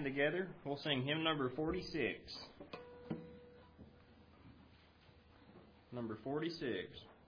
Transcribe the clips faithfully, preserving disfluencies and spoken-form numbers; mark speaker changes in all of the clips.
Speaker 1: together. We'll sing hymn number forty-six. Number forty-six.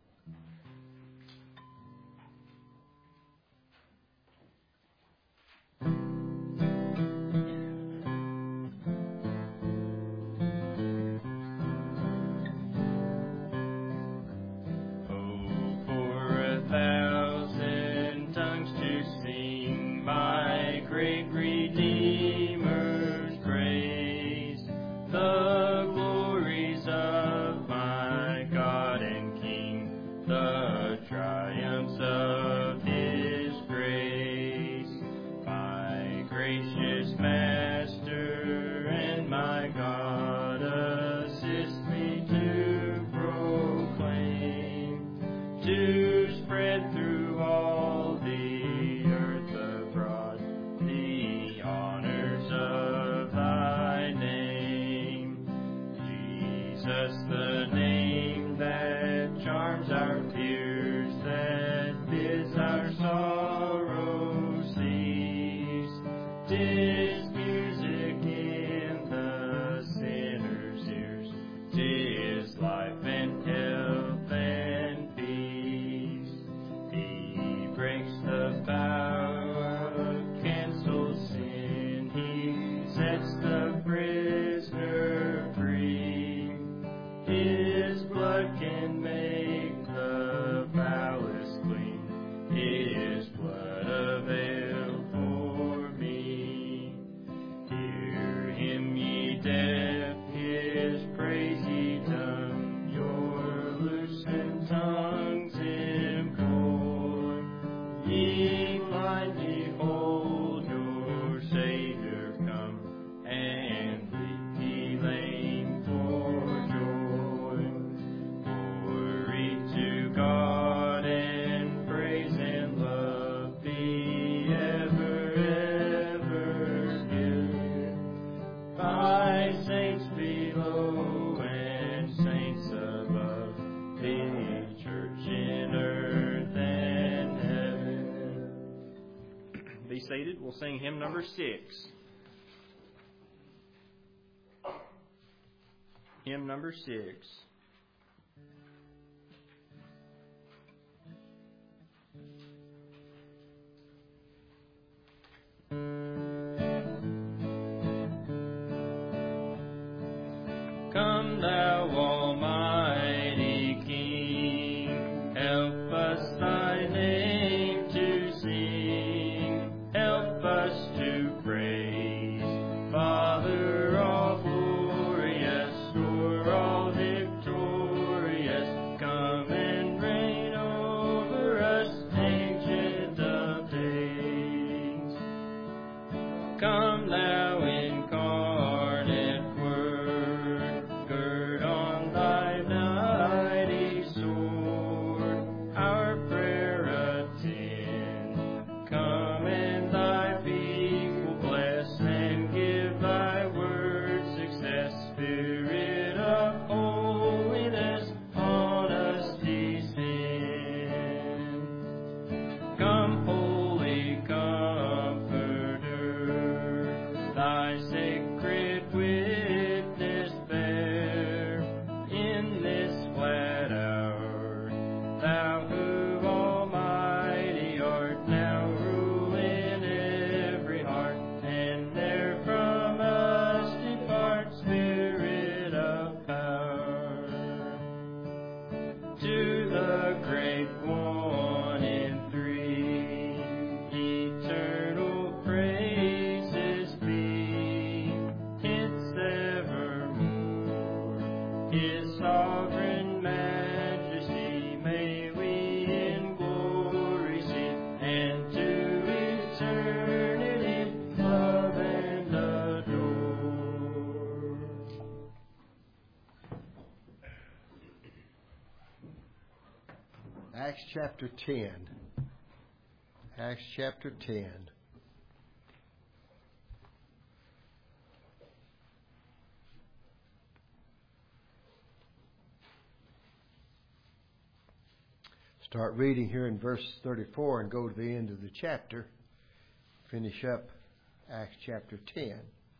Speaker 1: Seated. We'll sing hymn number six. Hymn number six. Come thou almighty King, help us thy name to sing. Help us to praise, Father all glorious, Lord all victorious. Come and reign over us, Ancient of Days. Come thou incarnate Word, gird on thy mighty sword, our prayer attend. Come and thy people bless, and give thy word success. Spirit of holiness on us descend. Come, Holy Comforter, thy sacred witness bear in this glad hour. Thou who almighty art, now rule in every heart, and ne'er from us depart, Spirit of power. To the great one in three, eternal praises be. Hence evermore, His sovereign majesty may we in glory see, and to eternity love and adore.
Speaker 2: Acts chapter ten. Acts chapter ten. Start reading here in verse thirty-four and go to the end of the chapter. Finish up Acts chapter ten.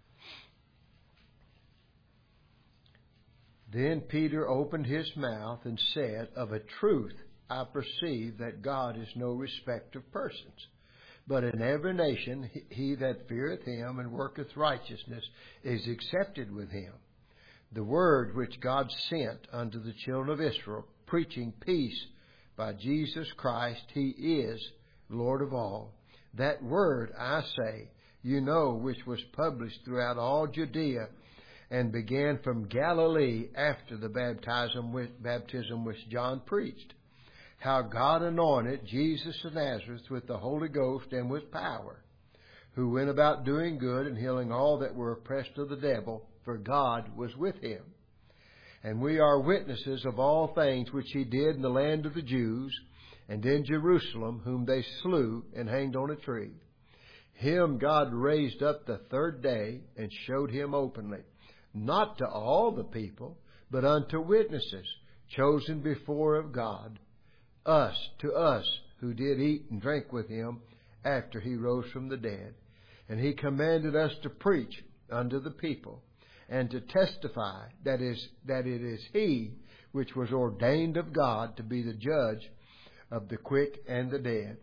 Speaker 2: Then Peter opened his mouth and said, Of a truth I perceive that God is no respecter of persons, but in every nation he that feareth him and worketh righteousness is accepted with him. The word which God sent unto the children of Israel, preaching peace by Jesus Christ, he is Lord of all. That word, I say, you know, which was published throughout all Judea, and began from Galilee after the baptism which John preached, how God anointed Jesus of Nazareth with the Holy Ghost and with power, who went about doing good and healing all that were oppressed of the devil, for God was with him. And we are witnesses of all things which he did in the land of the Jews, and in Jerusalem, whom they slew and hanged on a tree. Him God raised up the third day, and showed him openly, not to all the people, but unto witnesses, chosen before of God, us, to us, who did eat and drink with him after he rose from the dead. And he commanded us to preach unto the people, and to testify that is that it is he which was ordained of God to be the judge of the quick and the dead.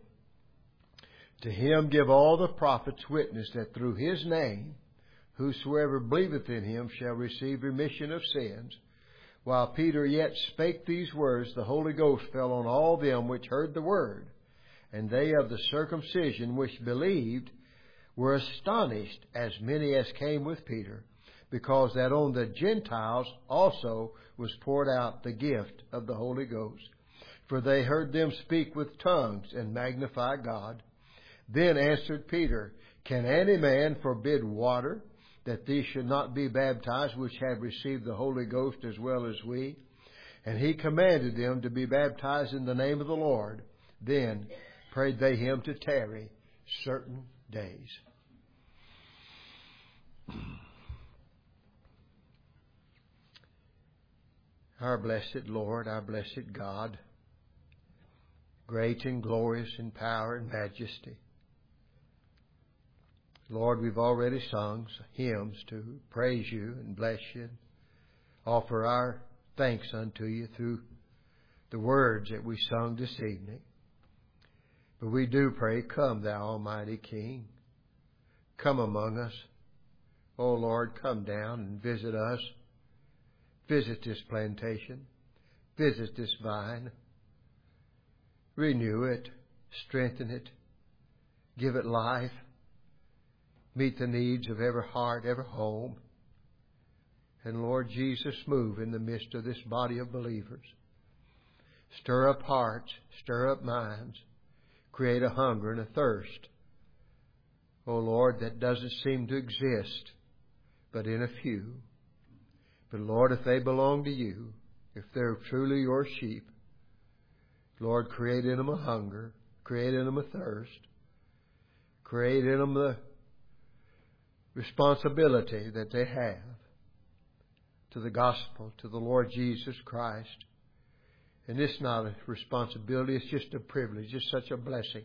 Speaker 2: To him give all the prophets witness that through his name whosoever believeth in him shall receive remission of sins. While Peter yet spake these words, the Holy Ghost fell on all them which heard the word. And they of the circumcision which believed were astonished, as many as came with Peter, because that on the Gentiles also was poured out the gift of the Holy Ghost. For they heard them speak with tongues and magnify God. Then answered Peter, Can any man forbid water, that these should not be baptized which have received the Holy Ghost as well as we? And he commanded them to be baptized in the name of the Lord. Then prayed they him to tarry certain days. Our blessed Lord, our blessed God, great and glorious in power and majesty. Lord, we've already sung hymns to praise you and bless you, and offer our thanks unto you through the words that we sung this evening. But we do pray, come thou Almighty King, come among us. Oh Lord, come down and visit us. Visit this plantation. Visit this vine. Renew it. Strengthen it. Give it life. Meet the needs of every heart, every home. And Lord Jesus, move in the midst of this body of believers. Stir up hearts. Stir up minds. Create a hunger and a thirst, oh Lord, that doesn't seem to exist but in a few. But Lord, if they belong to you, if they're truly your sheep, Lord, create in them a hunger, create in them a thirst, create in them the responsibility that they have to the gospel, to the Lord Jesus Christ. And it's not a responsibility, it's just a privilege, it's such a blessing.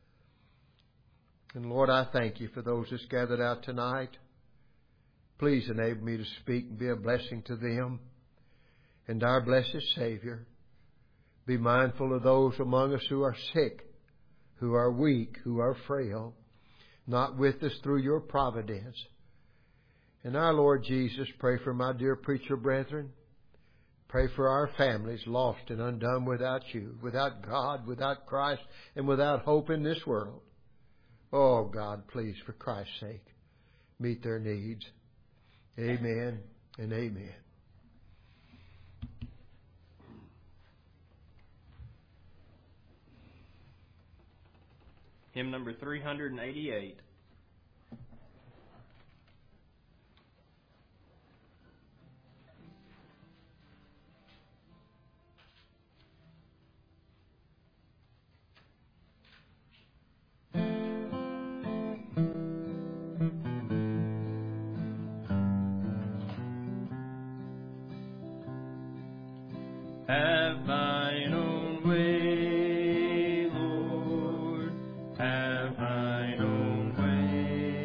Speaker 2: And Lord, I thank you for those that's gathered out tonight. Please enable me to speak and be a blessing to them. And our blessed Savior, be mindful of those among us who are sick, who are weak, who are frail, not with us through your providence. And our Lord Jesus, pray for my dear preacher brethren. Pray for our families lost and undone without you, without God, without Christ, and without hope in this world. Oh God, please, for Christ's sake, meet their needs. Amen and amen.
Speaker 1: Hymn number three hundred eighty-eight. Have thine own way, Lord, have thine own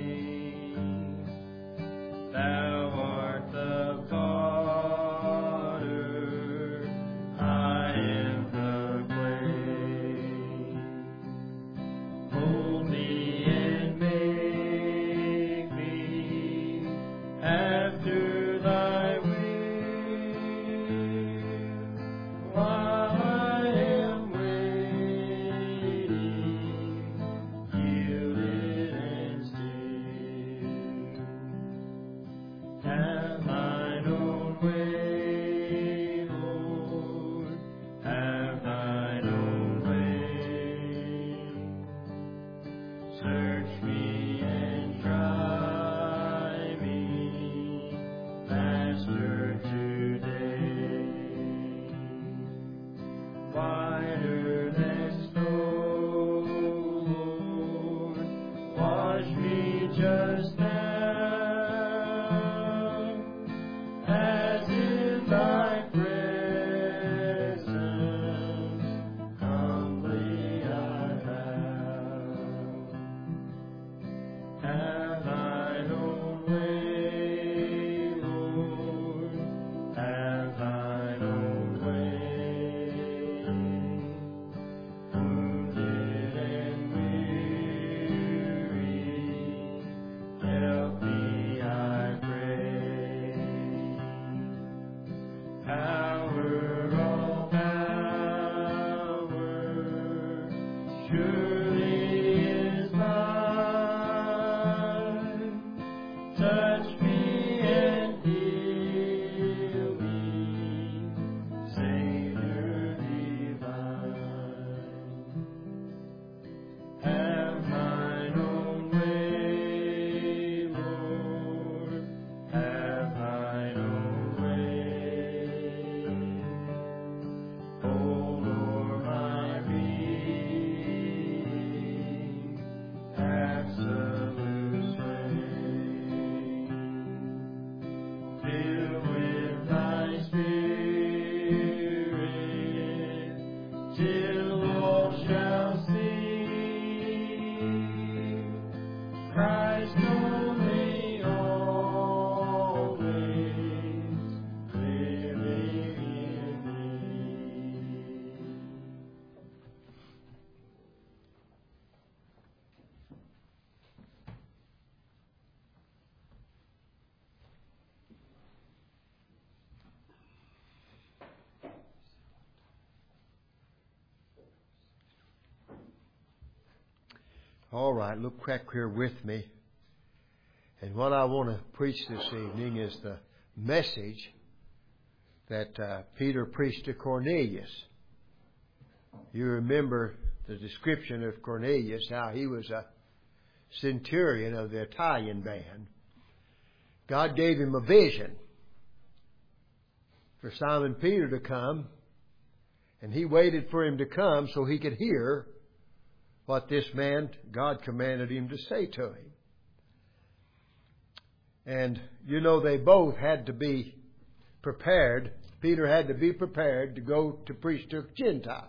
Speaker 1: way. Thou art the potter, touch me and heal me, Savior divine. Have thine own way, Lord, have thine own way. Oh Lord, my being, absolute sway. Fill with thy Spirit, till all shall see Christ only always living in me.
Speaker 2: All right, look back here with me. And what I want to preach this evening is the message that uh, Peter preached to Cornelius. You remember the description of Cornelius, how he was a centurion of the Italian band. God gave him a vision for Simon Peter to come, and he waited for him to come so he could hear what this man, God commanded him to say to him. And, you know, they both had to be prepared. Peter had to be prepared to go to preach to a Gentile.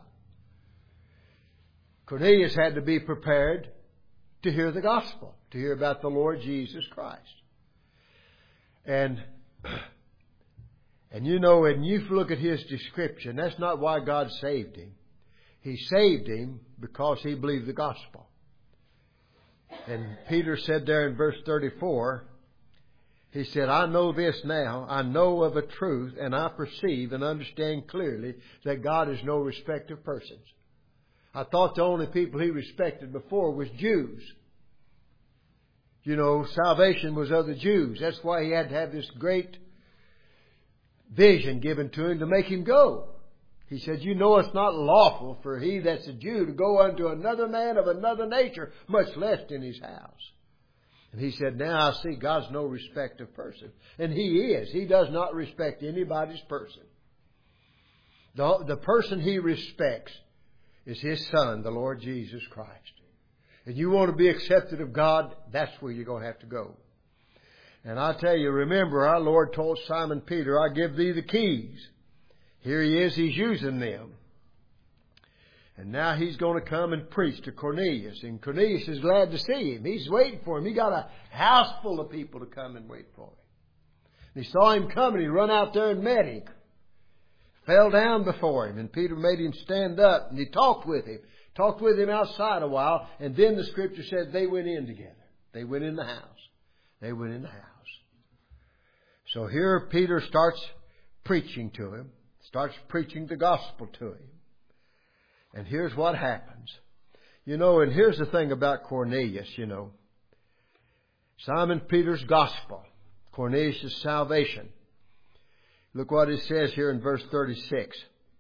Speaker 2: Cornelius had to be prepared to hear the gospel, to hear about the Lord Jesus Christ. And, and you know, when you look at his description, that's not why God saved him. He saved him because he believed the gospel. And Peter said there in verse thirty-four, he said, I know this now, I know of a truth, and I perceive and understand clearly that God is no respecter of persons. I thought the only people he respected before was Jews. You know, salvation was of the Jews. That's why he had to have this great vision given to him to make him go. He said, you know it's not lawful for he that's a Jew to go unto another man of another nature, much less in his house. And he said, now I see God's no respect of person. And he is. He does not respect anybody's person. The, the person he respects is his Son, the Lord Jesus Christ. And you want to be accepted of God, that's where you're going to have to go. And I tell you, remember, our Lord told Simon Peter, I give thee the keys. Here he is, he's using them. And now he's going to come and preach to Cornelius. And Cornelius is glad to see him. He's waiting for him. He got a house full of people to come and wait for him. And he saw him coming. He run out there and met him. Fell down before him. And Peter made him stand up. And he talked with him. Talked with him outside a while. And then the scripture said they went in together. They went in the house. They went in the house. So here Peter starts preaching to him. Starts preaching the gospel to him. And here's what happens. You know, and here's the thing about Cornelius, you know. Simon Peter's gospel. Cornelius' salvation. Look what it says here in verse thirty-six.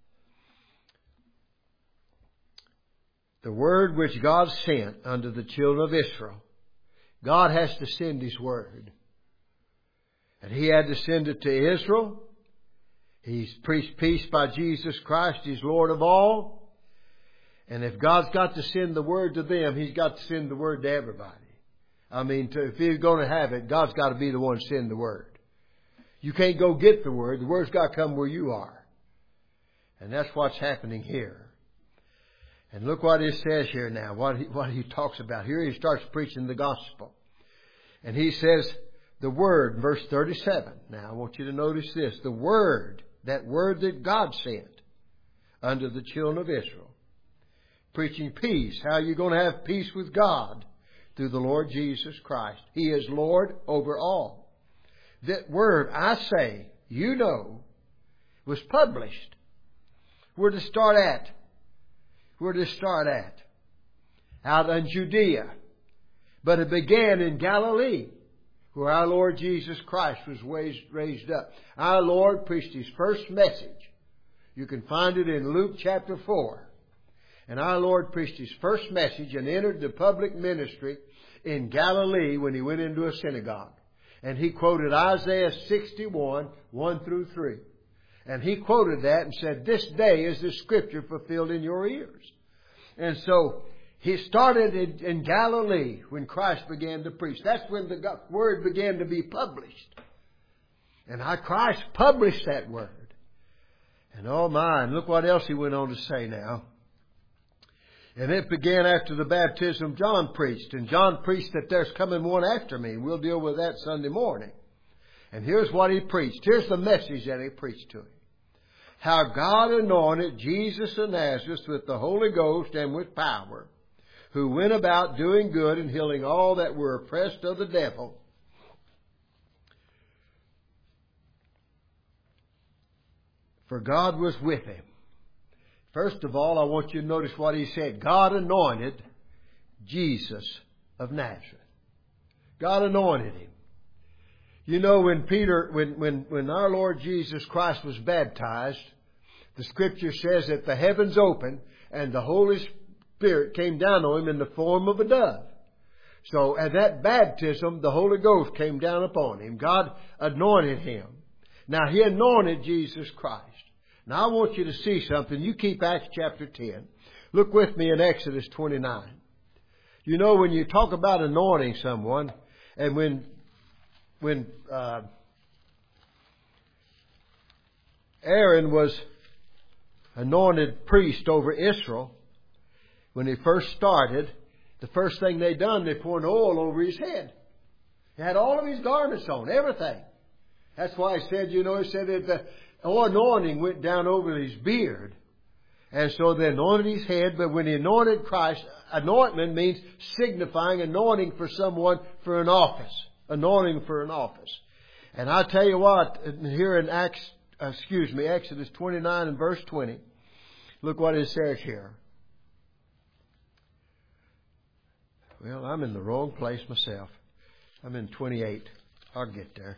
Speaker 2: The word which God sent unto the children of Israel. God has to send His word. And He had to send it to Israel. He's preached peace by Jesus Christ. He's Lord of all. And if God's got to send the word to them, He's got to send the word to everybody. I mean, to, if He's going to have it, God's got to be the one to send the word. You can't go get the word. The word's got to come where you are. And that's what's happening here. And look what it says here now, what he, what he talks about. Here he starts preaching the gospel. And he says, the word, verse thirty-seven. Now I want you to notice this. The word, that word that God sent unto the children of Israel. Preaching peace. How are you going to have peace with God? Through the Lord Jesus Christ. He is Lord over all. That word, I say, you know, was published. Where to start at? Where to start at? Out in Judea. But it began in Galilee, where our Lord Jesus Christ was raised, raised up. Our Lord preached His first message. You can find it in Luke chapter four. And our Lord preached His first message and entered the public ministry in Galilee when He went into a synagogue. And He quoted Isaiah sixty-one, one through three. And He quoted that and said, "This day is the Scripture fulfilled in your ears." And so He started in, in Galilee when Christ began to preach. That's when the Word began to be published. And how Christ published that Word. And oh my, and look what else He went on to say now. And it began after the baptism John preached. And John preached that there's coming one after me. We'll deal with that Sunday morning. And here's what he preached. Here's the message that he preached to him. How God anointed Jesus of Nazareth with the Holy Ghost and with power, who went about doing good and healing all that were oppressed of the devil. For God was with him. First of all, I want you to notice what he said. God anointed Jesus of Nazareth. God anointed him. You know, when Peter, when, when, when our Lord Jesus Christ was baptized, the Scripture says that the heavens opened and the Holy Spirit came down on him in the form of a dove. So at that baptism, the Holy Ghost came down upon him. God anointed him. Now, He anointed Jesus Christ. Now, I want you to see something. You keep Acts chapter ten. Look with me in Exodus twenty-nine. You know, when you talk about anointing someone, and when when uh, Aaron was anointed priest over Israel, when he first started, the first thing they done, they poured oil over his head. He had all of his garments on, everything. That's why he said, you know, he said that the anointing went down over his beard. And so they anointed his head. But when he anointed Christ, anointment means signifying anointing for someone for an office. Anointing for an office. And I tell you what, here in Acts, excuse me, Exodus twenty-nine and verse twenty, look what it says here. Well, I'm in the wrong place myself. I'm in twenty-eight. I'll get there.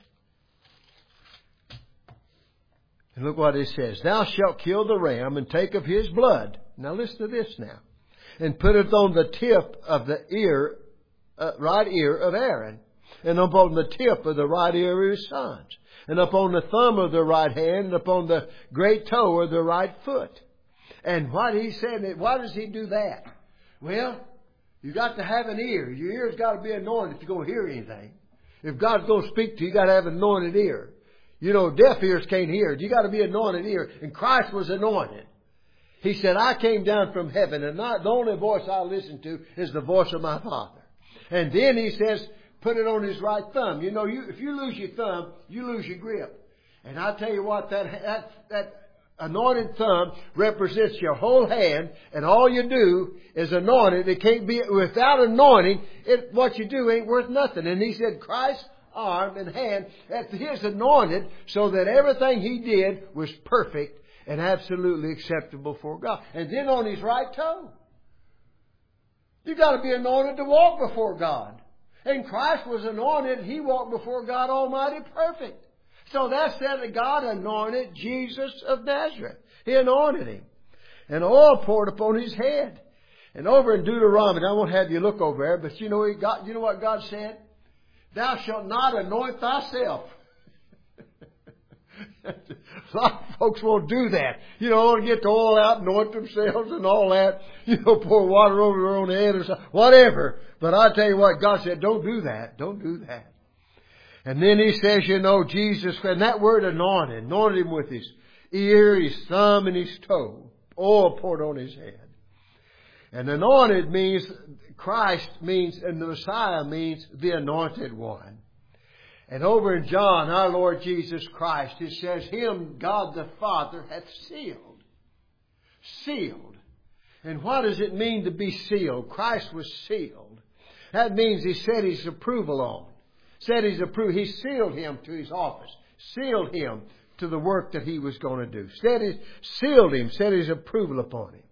Speaker 2: And look what it says. Thou shalt kill the ram and take of his blood. Now listen to this now. And put it on the tip of the ear, uh, right ear of Aaron. And upon the tip of the right ear of his sons. And upon the thumb of the right hand. And upon the great toe of the right foot. And what he said, why does he do that? Well, you got to have an ear. Your ear's got to be anointed if you're going to hear anything. If God's going to speak to you, you got to have an anointed ear. You know, deaf ears can't hear. You got to be anointed ear. And Christ was anointed. He said, I came down from heaven, and not, the only voice I listen to is the voice of my Father. And then he says, put it on his right thumb. You know, you, if you lose your thumb, you lose your grip. And I tell you what, that, that, that anointed thumb represents your whole hand, and all you do is anoint it. It can't be, without anointing, it, what you do ain't worth nothing. And he said, Christ, arm and hand, that His anointed, so that everything He did was perfect and absolutely acceptable for God. And then on his right toe. You got to be anointed to walk before God. And Christ was anointed. He walked before God Almighty perfect. So that said that God anointed Jesus of Nazareth. He anointed Him. And oil poured upon His head. And over in Deuteronomy, I won't have you look over there, but you know, he got, you know what God said? Thou shalt not anoint thyself. A lot of folks won't do that. You know, want to get the oil out, anoint themselves and all that. You know, pour water over their own head or something. Whatever. But I tell you what, God said, don't do that. Don't do that. And then He says, you know, Jesus, and that word anointed, anointed Him with His ear, His thumb, and His toe. Oil poured on His head. And anointed means, Christ means, and the Messiah means the anointed one. And over in John, our Lord Jesus Christ, it says, Him God the Father hath sealed. Sealed. And what does it mean to be sealed? Christ was sealed. That means He set His approval on. Said His approval. He sealed Him to His office. Sealed Him to the work that He was going to do. Said He sealed Him. Set His approval upon Him.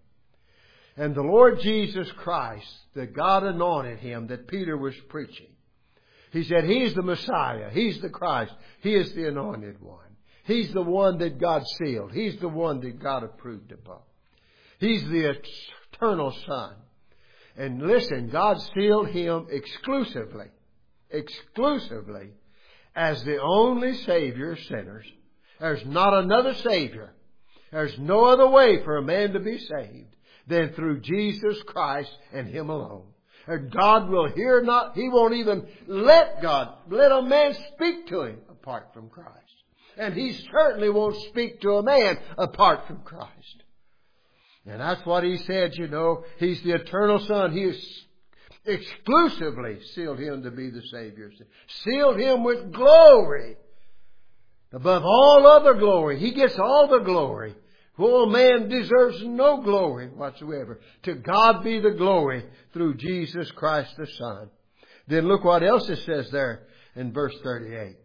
Speaker 2: And the Lord Jesus Christ, that God anointed Him, that Peter was preaching. He said He's the Messiah. He's the Christ. He is the Anointed One. He's the one that God sealed. He's the one that God approved upon. He's the eternal Son. And listen, God sealed Him exclusively, exclusively as the only Savior of sinners. There's not another Savior. There's no other way for a man to be saved than through Jesus Christ and Him alone. And God will hear not, He won't even let God, let a man speak to Him apart from Christ. And He certainly won't speak to a man apart from Christ. And that's what He said, you know. He's the eternal Son. He has exclusively sealed Him to be the Savior. Sealed Him with glory. Above all other glory. He gets all the glory. For man deserves no glory whatsoever. To God be the glory through Jesus Christ the Son. Then look what else it says there in verse thirty-eight.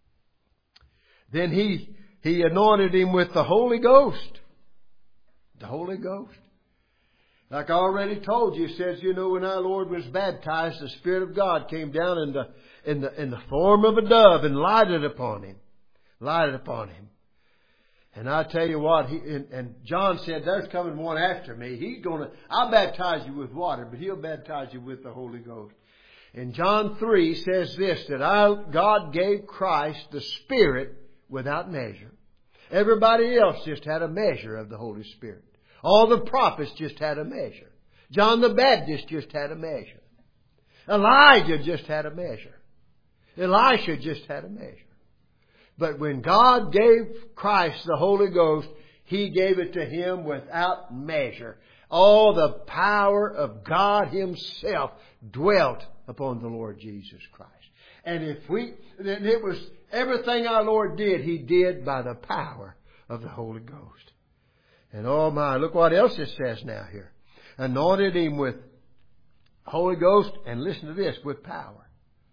Speaker 2: Then he, he anointed him with the Holy Ghost. The Holy Ghost. Like I already told you, it says, you know, when our Lord was baptized, the Spirit of God came down in the, in the, in the form of a dove and lighted upon Him. Lighted upon Him. And I tell you what, he, and, and John said, there's coming one after me. He's going to, I'll baptize you with water, but He'll baptize you with the Holy Ghost. And John three says this, that I, God gave Christ the Spirit without measure. Everybody else just had a measure of the Holy Spirit. All the prophets just had a measure. John the Baptist just had a measure. Elijah just had a measure. Elisha just had a measure. But when God gave Christ the Holy Ghost, He gave it to Him without measure. All the power of God Himself dwelt upon the Lord Jesus Christ. And if we, then it was everything our Lord did, He did by the power of the Holy Ghost. And oh my, look what else it says now here. Anointed Him with Holy Ghost, and listen to this, with power.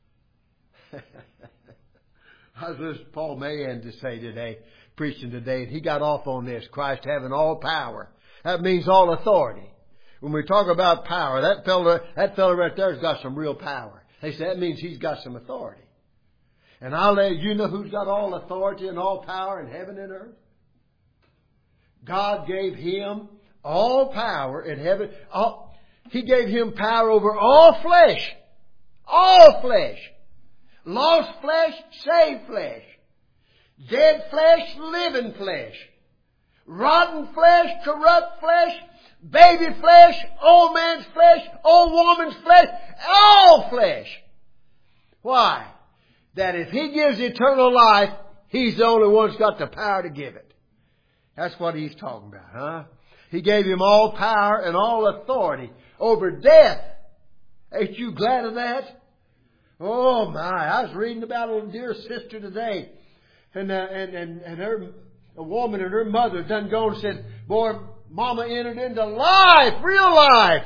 Speaker 2: I was listening to Paul Mahan to say today, preaching today, and he got off on this, Christ having all power. That means all authority. When we talk about power, that fella, that fella right there has got some real power. They say that means he's got some authority. And I'll let you know who's got all authority and all power in heaven and earth. God gave Him all power in heaven. All, he gave Him power over all flesh. All flesh. Lost flesh, saved flesh. Dead flesh, living flesh. Rotten flesh, corrupt flesh. Baby flesh, old man's flesh, old woman's flesh. All flesh. Why? That if He gives eternal life, He's the only one who's got the power to give it. That's what He's talking about, huh? He gave Him all power and all authority over death. Ain't you glad of that? Oh my, I was reading about a dear sister today. And, uh, and, and, and her, a woman and her mother done gone and said, boy, Mama entered into life, real life.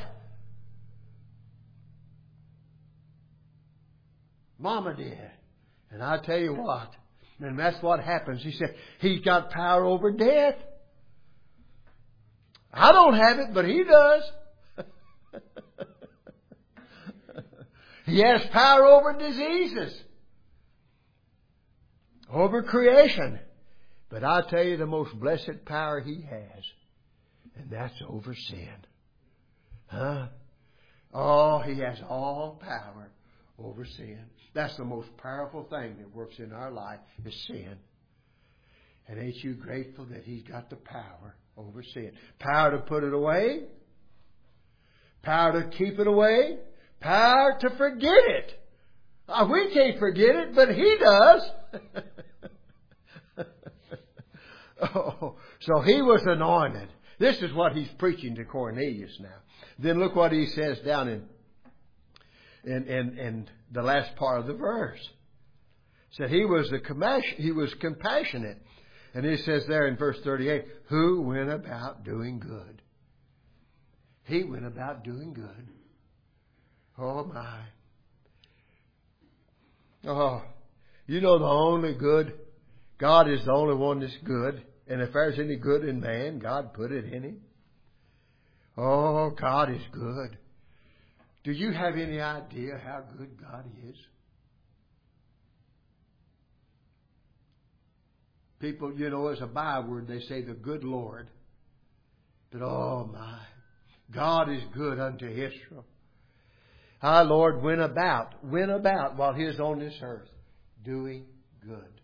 Speaker 2: Mama did. And I tell you what, and that's what happens. He said, He's got power over death. I don't have it, but He does. He has power over diseases. Over creation. But I tell you the most blessed power He has. And that's over sin. Huh? Oh, He has all power over sin. That's the most powerful thing that works in our life is sin. And ain't you grateful that He's got the power over sin? Power to put it away. Power to keep it away. Power to forget it. Uh, we can't forget it, but He does. Oh, so He was anointed. This is what He's preaching to Cornelius now. Then look what he says down in in, in, in the last part of the verse. He said he was the compassion, he was compassionate. And he says there in verse thirty-eight, who went about doing good. He went about doing good. Oh my. Oh, you know the only good, God is the only one that's good. And if there's any good in man, God put it in him. Oh, God is good. Do you have any idea how good God is? People, you know, as a byword, they say the good Lord. But oh my, God is good unto Israel. Our Lord went about, went about while He was on this earth, doing good.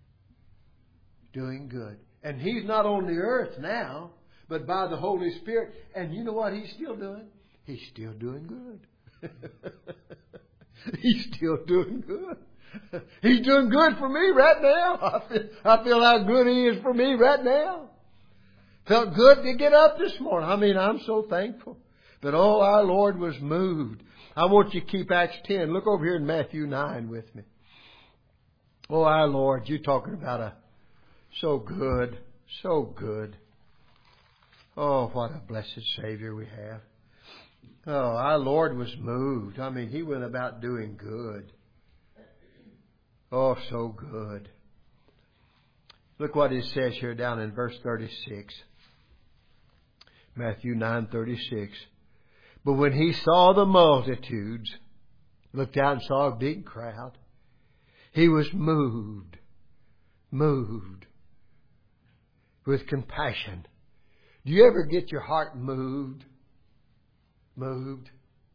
Speaker 2: Doing good. And He's not on the earth now, but by the Holy Spirit. And you know what He's still doing? He's still doing good. He's still doing good. He's doing good for me right now. I feel, I feel how good He is for me right now. Felt good to get up this morning. I mean, I'm so thankful. But oh, our Lord was moved. I want you to keep Acts ten. Look over here in Matthew nine with me. Oh, our Lord, you're talking about a so good, so good. Oh, what a blessed Savior we have. Oh, our Lord was moved. I mean, He went about doing good. Oh, so good. Look what it says here down in verse thirty-six. Matthew nine thirty-six. But when He saw the multitudes, looked out and saw a big crowd, He was moved, moved with compassion. Do you ever get your heart moved? Moved?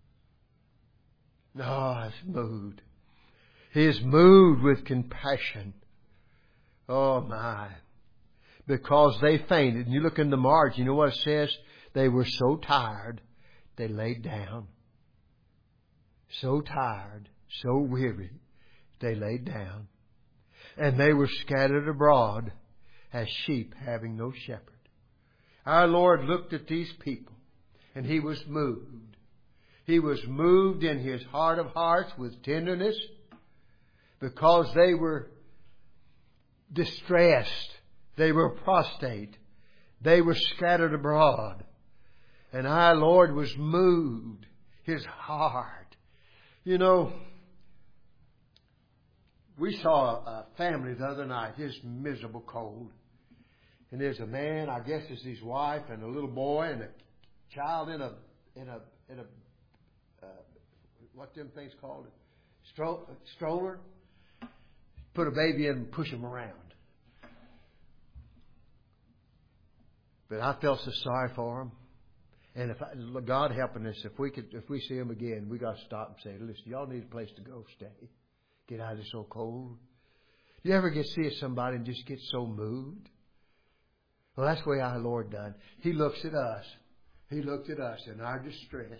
Speaker 2: No, it's moved. He is moved with compassion. Oh my. Because they fainted. And you look in the margin, you know what it says? They were so tired, they laid down. So tired, so weary, they laid down. And they were scattered abroad as sheep having no shepherd. Our Lord looked at these people and He was moved. He was moved in His heart of hearts with tenderness because they were distressed. They were prostrate. They were scattered abroad. And our Lord was moved. His heart. You know, we saw a family the other night. It's miserable cold. And there's a man, I guess it's his wife, and a little boy and a child in a in a in a uh, what them things called? Stro- stroller. Put a baby in and push him around. But I felt so sorry for him. And if I, God helping us, if we could, if we see him again, we got to stop and say, "Listen, y'all need a place to go, stay, get out of this so cold." You ever get see somebody and just get so moved? Well, that's the way our Lord done. He looks at us. He looked at us in our distress.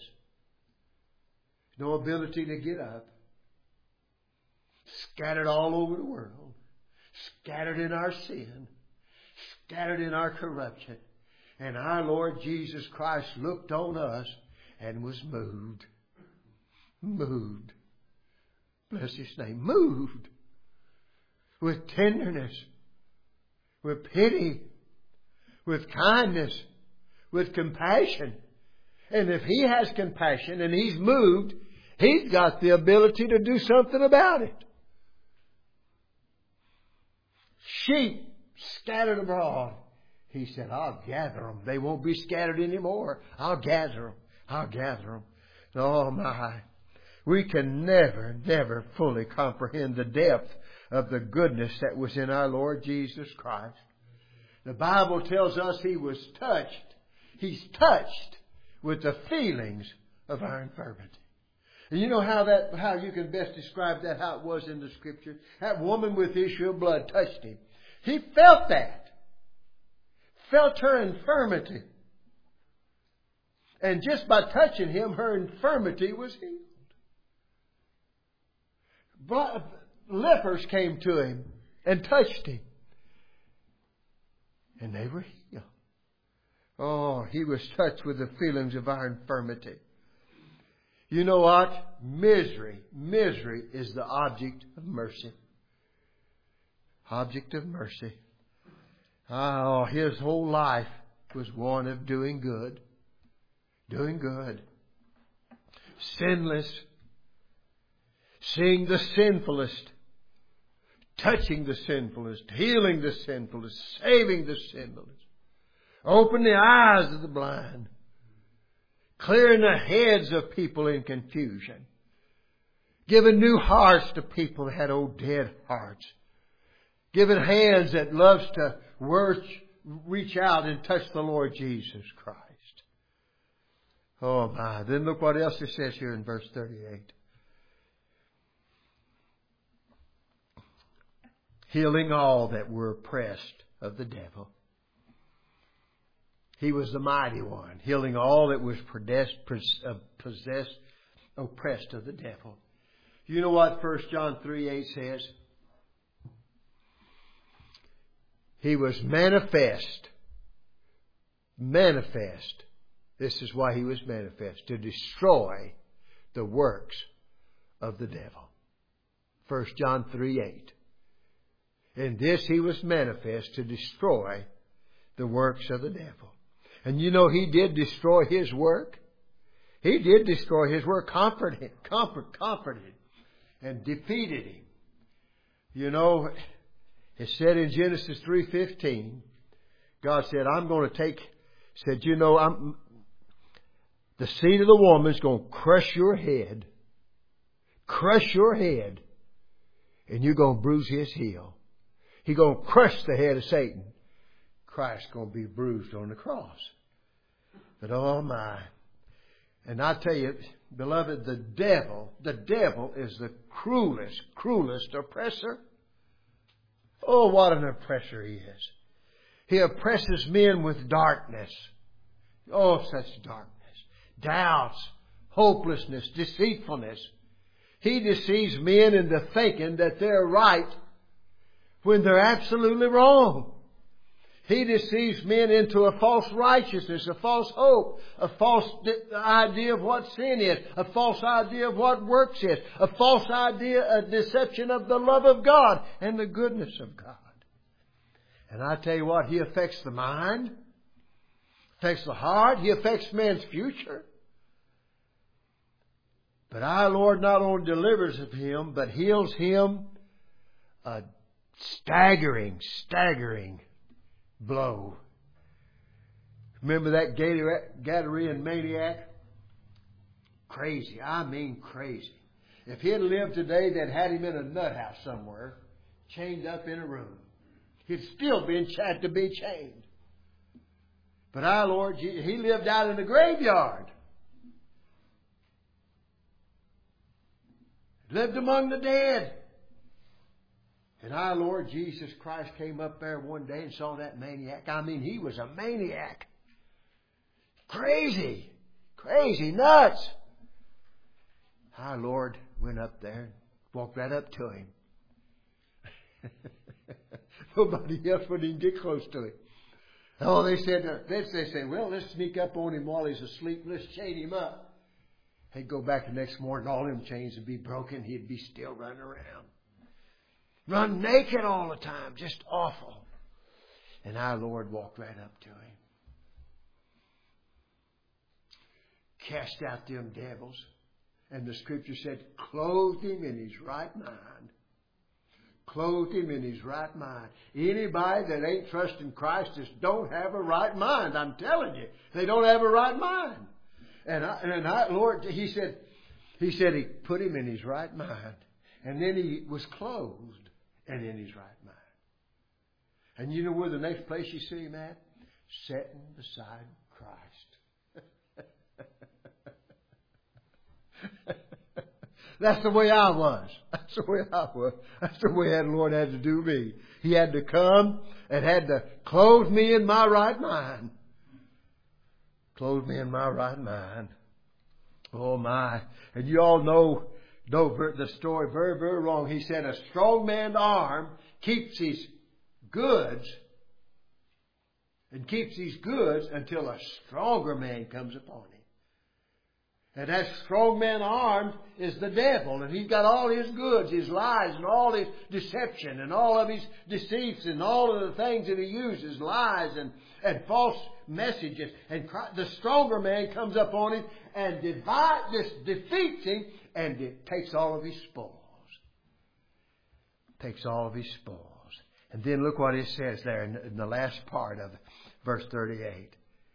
Speaker 2: No ability to get up. Scattered all over the world. Scattered in our sin. Scattered in our corruption. And our Lord Jesus Christ looked on us and was moved. Moved. Bless His name. Moved. With tenderness. With pity. With kindness. With compassion. And if He has compassion and He's moved, He's got the ability to do something about it. Sheep scattered abroad. He said, "I'll gather them. They won't be scattered anymore. I'll gather them. I'll gather them." Oh my. We can never, never fully comprehend the depth of the goodness that was in our Lord Jesus Christ. The Bible tells us He was touched. He's touched with the feelings of our infirmity. And you know how that, how you can best describe that, how it was in the Scripture? That woman with issue of blood touched Him. He felt that. Felt her infirmity. And just by touching Him, her infirmity was healed. Blood, lepers came to Him and touched Him. And they were healed. Oh, He was touched with the feelings of our infirmity. You know what? Misery, misery is the object of mercy. Object of mercy. Oh, His whole life was one of doing good. Doing good. Sinless. Seeing the sinfulest. Touching the sinfulest. Healing the sinfulest. Saving the sinfulest. Opening the eyes of the blind. Clearing the heads of people in confusion. Giving new hearts to people that had old dead hearts. Giving hands that loves to work, reach out and touch the Lord Jesus Christ. Oh my. Then look what else it says here in verse thirty-eight. Healing all that were oppressed of the devil. He was the mighty one, healing all that was possessed, possessed, oppressed of the devil. You know what First John three eight says? He was manifest. Manifest. This is why he was manifest. To destroy the works of the devil. First John three eight. In this he was manifest to destroy the works of the devil. And you know he did destroy his work. He did destroy his work, comforted him, comfort, comforted and defeated him. You know, it said in Genesis three fifteen, God said, I'm going to take, said, you know, I'm, the seed of the woman is going to crush your head, crush your head, and you're going to bruise his heel. He's going to crush the head of Satan. Christ's going to be bruised on the cross. But oh my. And I tell you, beloved, the devil, the devil is the cruelest, cruelest oppressor. Oh, what an oppressor he is. He oppresses men with darkness. Oh, such darkness. Doubts, hopelessness, deceitfulness. He deceives men into thinking that they're right when they're absolutely wrong. He deceives men into a false righteousness, a false hope, a false idea of what sin is, a false idea of what works is, a false idea, a deception of the love of God and the goodness of God. And I tell you what, he affects the mind, affects the heart, he affects man's future. But our Lord not only delivers of him, but heals him a staggering, staggering blow. Remember that Gadarene maniac? Crazy. I mean crazy. If he had lived today, they'd had him in a nut house somewhere, chained up in a room. He'd still be had to be chained. But our Lord, he lived out in the graveyard. Lived among the dead. And our Lord Jesus Christ came up there one day and saw that maniac. I mean, he was a maniac. Crazy. Crazy. Nuts. Our Lord went up there and walked right up to him. Nobody else would even get close to him. Oh, they said, they said, well, let's sneak up on him while he's asleep. Let's chain him up. He'd go back the next morning. All them chains would be broken. He'd be still running around. Run naked all the time. Just awful. And our Lord walked right up to him. Cast out them devils. And the Scripture said, clothed him in his right mind. Clothed him in his right mind. Anybody that ain't trusting Christ just don't have a right mind. I'm telling you. They don't have a right mind. And I, and I, Lord, he said, he said he put him in his right mind. And then he was clothed and in his right mind. And you know where the next place you see him at? Sitting beside Christ. That's the way I was. That's the way I was. That's the way the Lord had to do me. He had to come and had to clothe me in my right mind. Clothe me in my right mind. Oh my. And you all know, know the story very, very wrong. He said a strong man's arm keeps his goods and keeps his goods until a stronger man comes upon him. And that strong man armed is the devil. And he's got all his goods, his lies, and all his deception, and all of his deceits, and all of the things that he uses, lies and, and false messages. And the stronger man comes up on him and divide, this defeats him, and it takes all of his spoils. Takes all of his spoils. And then look what it says there in, in the last part of verse thirty-eight.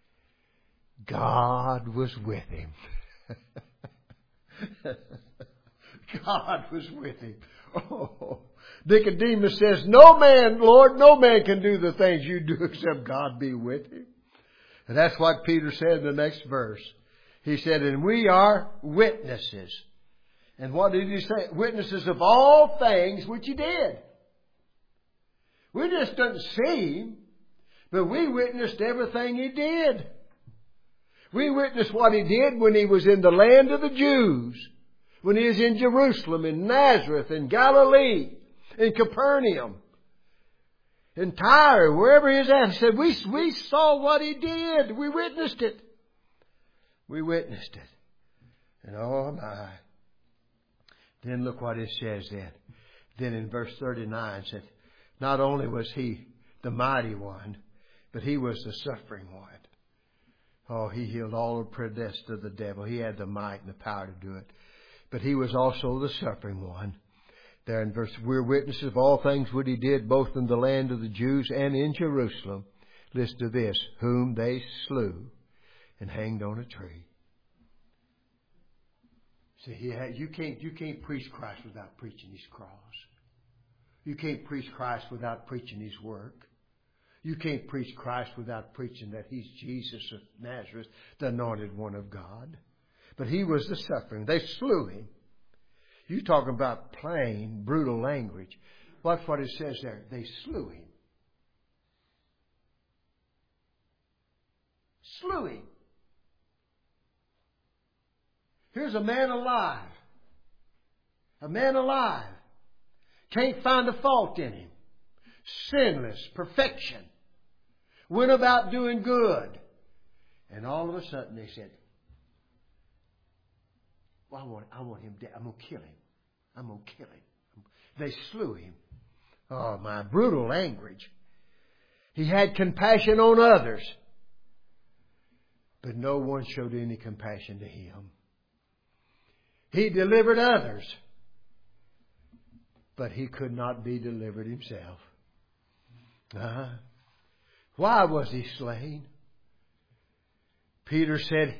Speaker 2: God was with him. God was with him. Oh, Nicodemus says, no man, Lord, no man can do the things you do except God be with him. And that's what Peter said in the next verse. He said, and we are witnesses. And what did he say? Witnesses of all things which he did. We just didn't see him, but we witnessed everything he did. We witnessed what he did when he was in the land of the Jews, when he was in Jerusalem, in Nazareth, in Galilee, in Capernaum, in Tyre, wherever he was at. He said, we, we saw what he did. We witnessed it. We witnessed it. And oh my. Then look what it says then. Then in verse thirty-nine it said, not only was he the mighty one, but he was the suffering one. Oh, he healed all the predest of the devil. He had the might and the power to do it. But he was also the suffering one. There in verse, we're witnesses of all things what he did, both in the land of the Jews and in Jerusalem. Listen to this, whom they slew and hanged on a tree. See, he had, you can't you can't preach Christ without preaching His cross. You can't preach Christ without preaching His work. You can't preach Christ without preaching that He's Jesus of Nazareth, the anointed one of God. But He was the suffering. They slew Him. You talking about plain, brutal language. Watch what it says there. They slew Him. Slew Him. Here's a man alive. A man alive. Can't find a fault in him. Sinless. Perfection. Went about doing good. And all of a sudden they said, well, I want, I want him dead. I'm going to kill him. I'm going to kill him. They slew him. Oh, my brutal language. He had compassion on others. But no one showed any compassion to him. He delivered others. But he could not be delivered himself. Uh-huh. Why was he slain? Peter said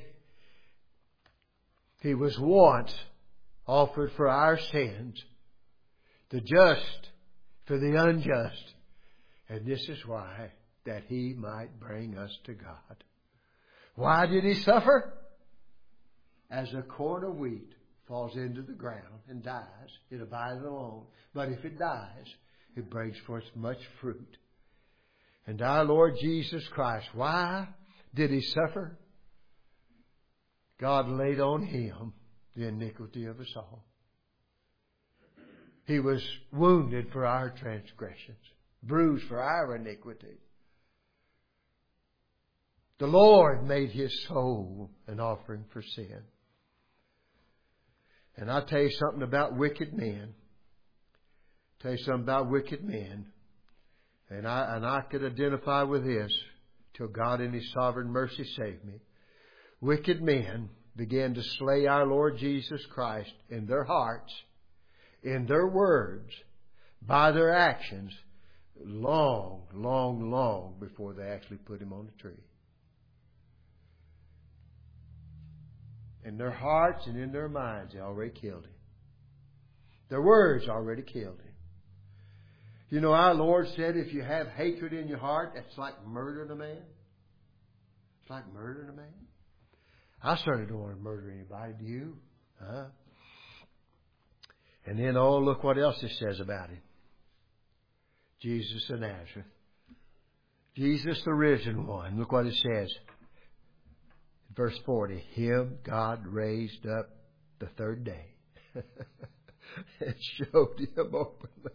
Speaker 2: he was once offered for our sins, the just for the unjust. And this is why, that he might bring us to God. Why did he suffer? As a corn of wheat falls into the ground and dies, it abideth alone. But if it dies, it brings forth much fruit. And our Lord Jesus Christ, why did He suffer? God laid on Him the iniquity of us all. He was wounded for our transgressions, bruised for our iniquity. The Lord made His soul an offering for sin. And I'll tell you something about wicked men. Tell you something about wicked men. And I, and I could identify with this till God in His sovereign mercy saved me. Wicked men began to slay our Lord Jesus Christ in their hearts, in their words, by their actions, long, long, long before they actually put Him on the tree. In their hearts and in their minds, they already killed Him. Their words already killed Him. You know, our Lord said if you have hatred in your heart, that's like murdering a man. It's like murdering a man. I certainly don't want to murder anybody. Do you? Huh? And then, oh, look what else it says about Him. Jesus of Nazareth. Jesus the risen one. Look what it says. Verse forty. Him God raised up the third day. It showed Him openly.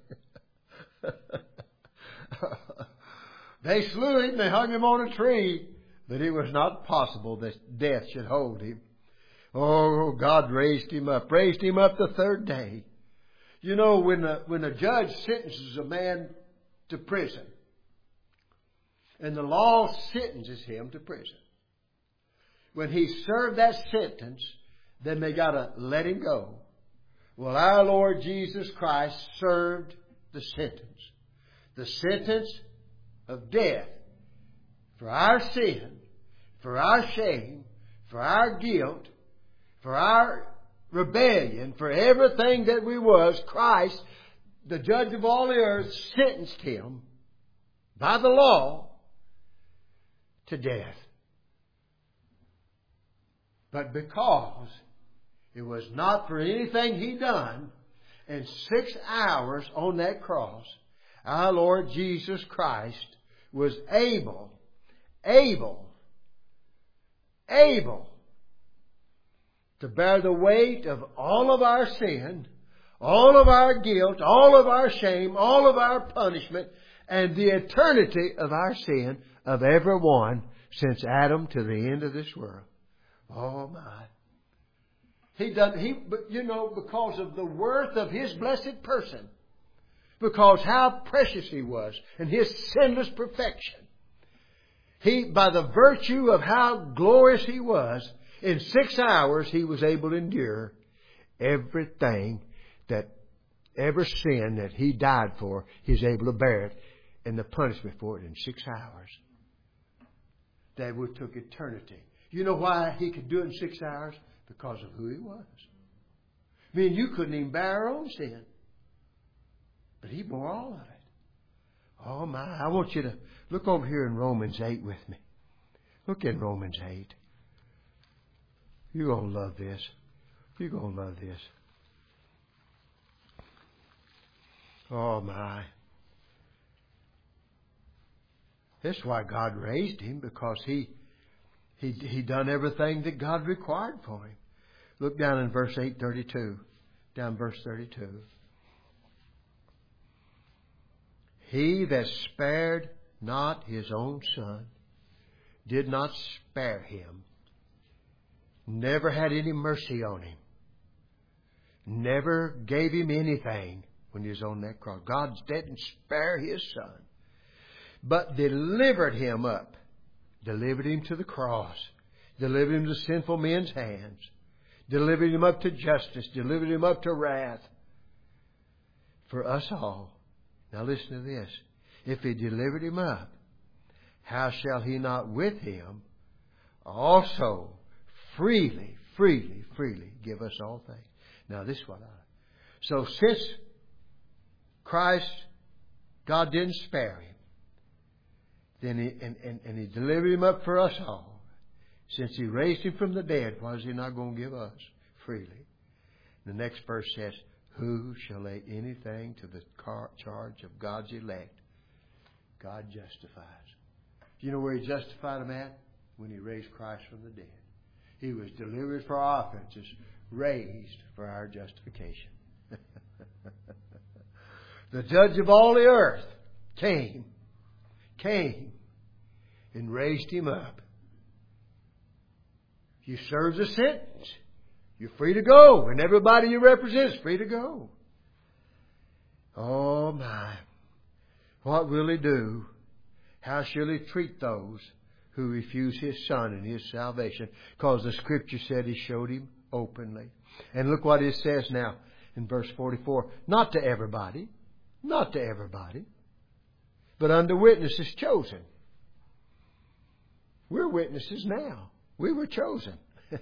Speaker 2: They slew Him. They hung Him on a tree. But it was not possible that death should hold Him. Oh, God raised Him up. Raised Him up the third day. You know, when a, when a judge sentences a man to prison, and the law sentences him to prison, when he served that sentence, then they got to let him go. Well, our Lord Jesus Christ served the sentence. The sentence of death for our sin, for our shame, for our guilt, for our rebellion, for everything that we was. Christ the judge of all the earth sentenced him by the law to death. But because it was not for anything he done, in six hours on that cross, our Lord Jesus Christ was able, able, able to bear the weight of all of our sin, all of our guilt, all of our shame, all of our punishment, and the eternity of our sin of everyone since Adam to the end of this world. Oh my. He done, he, you know, because of the worth of His blessed person, because how precious He was and His sinless perfection. He, by the virtue of how glorious He was, in six hours He was able to endure everything that, every sin that He died for, He was able to bear it and the punishment for it in six hours. That would took eternity. You know why He could do it in six hours? Because of who He was. I mean, you couldn't even bear our own sin. But He bore all of it. Oh my, I want you to look over here in Romans eight with me. Look in Romans eight. You're going to love this. You're going to love this. Oh my. That's why God raised Him, because He He he done everything that God required for Him. Look down in verse eight thirty-two. Down verse thirty-two. He that spared not His own Son, did not spare Him, never had any mercy on Him, never gave Him anything when He was on that cross. God didn't spare His Son, but delivered Him up. Delivered Him to the cross. Delivered Him to sinful men's hands. Delivered Him up to justice. Delivered Him up to wrath. For us all. Now listen to this. If He delivered Him up, how shall He not with Him also freely, freely, freely give us all things? Now this is what I... So since Christ, God didn't spare Him, Then he, and, and, and He delivered Him up for us all. Since He raised Him from the dead, why is He not going to give us freely? The next verse says, who shall lay anything to the car- charge of God's elect? God justifies. Do you know where He justified them at? When He raised Christ from the dead. He was delivered for our offenses, raised for our justification. The judge of all the earth came, came and raised Him up. You serve the sentence. You're free to go. And everybody you represent is free to go. Oh my. What will He do? How shall He treat those who refuse His Son and His salvation? Because the Scripture said He showed Him openly. And look what it says now in verse forty-four. Not to everybody. Not to everybody. But unto witnesses chosen. We're witnesses now. We were chosen.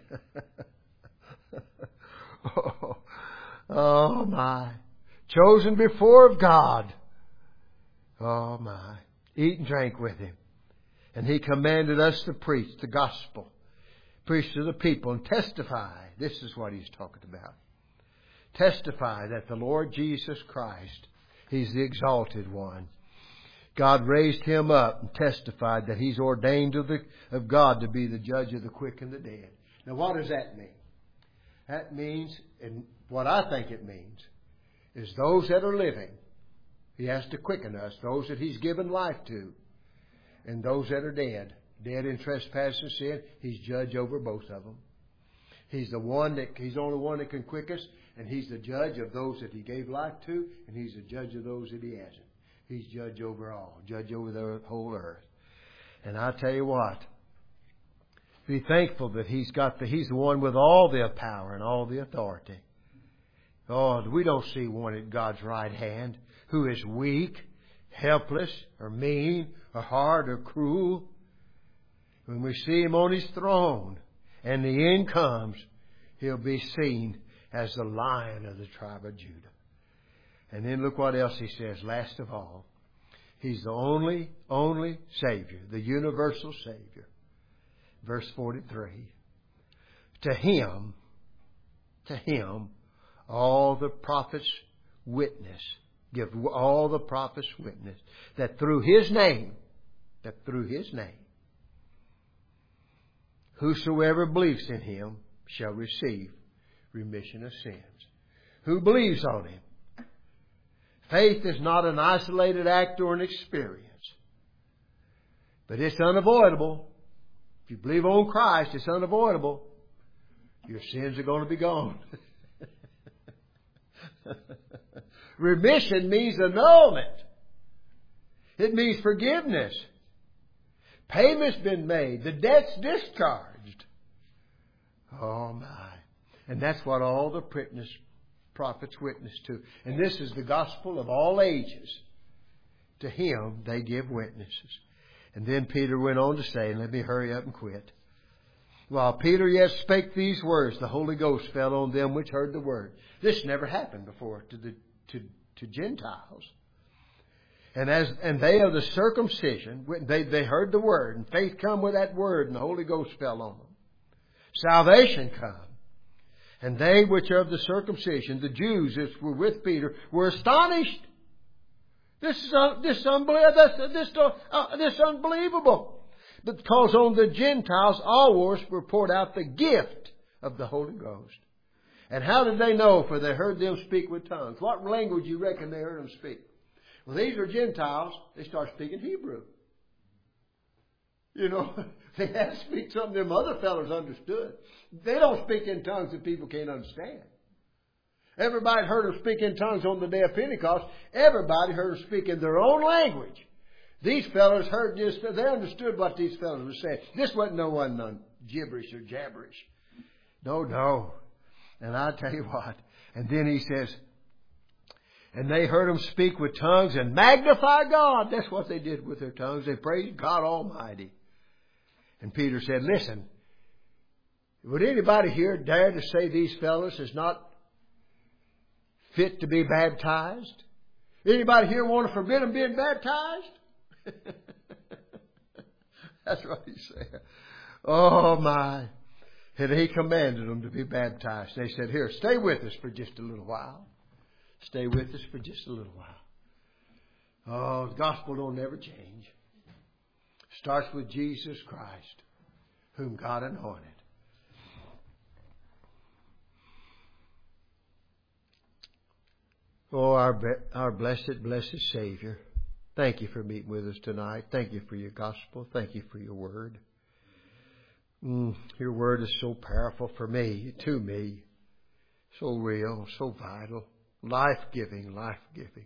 Speaker 2: oh, oh my. Chosen before of God. Oh my. Eat and drink with Him. And He commanded us to preach the gospel. Preach to the people and testify. This is what He's talking about. Testify that the Lord Jesus Christ, He's the exalted one. God raised Him up and testified that He's ordained of, the, of God to be the judge of the quick and the dead. Now what does that mean? That means, and what I think it means, is those that are living, He has to quicken us. Those that He's given life to. And those that are dead. Dead in trespass and sin, He's judge over both of them. He's the one that, He's the only one that can quick us. And He's the judge of those that He gave life to. And He's the judge of those that He hasn't. He's judge over all. Judge over the whole earth. And I tell you what. Be thankful that He's got the, He's the one with all the power and all the authority. Oh, we don't see one at God's right hand who is weak, helpless, or mean, or hard, or cruel. When we see Him on His throne and the end comes, He'll be seen as the Lion of the tribe of Judah. And then look what else he says, last of all. He's the only, only Savior, the universal Savior. Verse forty-three. To Him, to Him, all the prophets witness, give all the prophets witness, that through His name, that through His name, whosoever believes in Him shall receive remission of sins. Who believes on Him? Faith is not an isolated act or an experience. But it's unavoidable. If you believe on Christ, it's unavoidable. Your sins are going to be gone. Remission means annulment. It means forgiveness. Payment's been made. The debt's discharged. Oh my. And that's what all the prophets witness to. And this is the gospel of all ages. To Him they give witnesses. And then Peter went on to say, and let me hurry up and quit. While Peter yet spake these words, the Holy Ghost fell on them which heard the word. This never happened before to the to, to Gentiles. And as and they of the circumcision, they, they heard the word, and faith come with that word, and the Holy Ghost fell on them. Salvation come. And they which are of the circumcision, the Jews that were with Peter, were astonished. This is uh, this, unbelievable, this, uh, this unbelievable. Because on the Gentiles always were poured out the gift of the Holy Ghost. And how did they know? For they heard them speak with tongues. What language you reckon they heard them speak? Well, these are Gentiles. They start speaking Hebrew. You know, they had to speak something them other fellows understood. They don't speak in tongues that people can't understand. Everybody heard them speak in tongues on the day of Pentecost. Everybody heard them speak in their own language. These fellows heard this. They understood what these fellows were saying. This wasn't no one none gibberish or jabberish. No, no. And I tell you what. And then he says, and they heard them speak with tongues and magnify God. That's what they did with their tongues. They praised God Almighty. And Peter said, listen, would anybody here dare to say these fellows is not fit to be baptized? Anybody here want to forbid them being baptized? That's what he said. Oh my. And he commanded them to be baptized. They said, here, stay with us for just a little while. Stay with us for just a little while. Oh, the gospel don't never change. Starts with Jesus Christ, whom God anointed. Oh, our, our blessed, blessed Savior, thank you for meeting with us tonight. Thank you for your gospel. Thank you for your word. Mm, your word is so powerful for me, to me. So real, so vital. Life-giving, life-giving.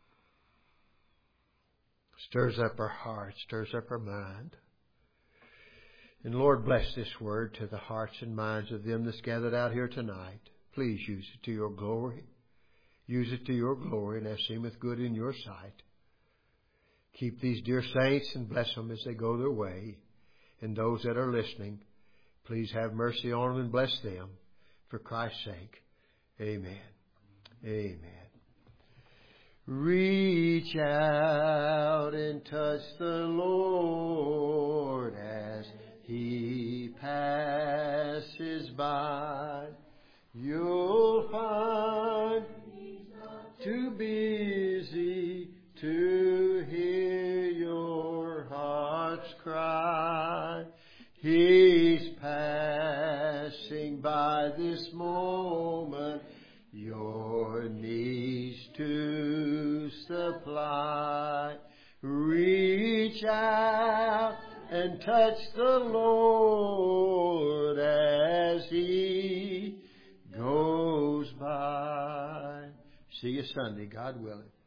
Speaker 2: Stirs up our heart, stirs up our mind. And Lord, bless this word to the hearts and minds of them that's gathered out here tonight. Please use it to your glory. Use it to your glory, and as seemeth good in your sight. Keep these dear saints and bless them as they go their way. And those that are listening, please have mercy on them and bless them. For Christ's sake, amen. Amen. Reach out and touch the Lord as He passes by. You'll find too busy to hear your heart's cry. He's passing by this moment, your needs to supply. Reach out and touch the Lord as He goes by. See you Sunday, God willing.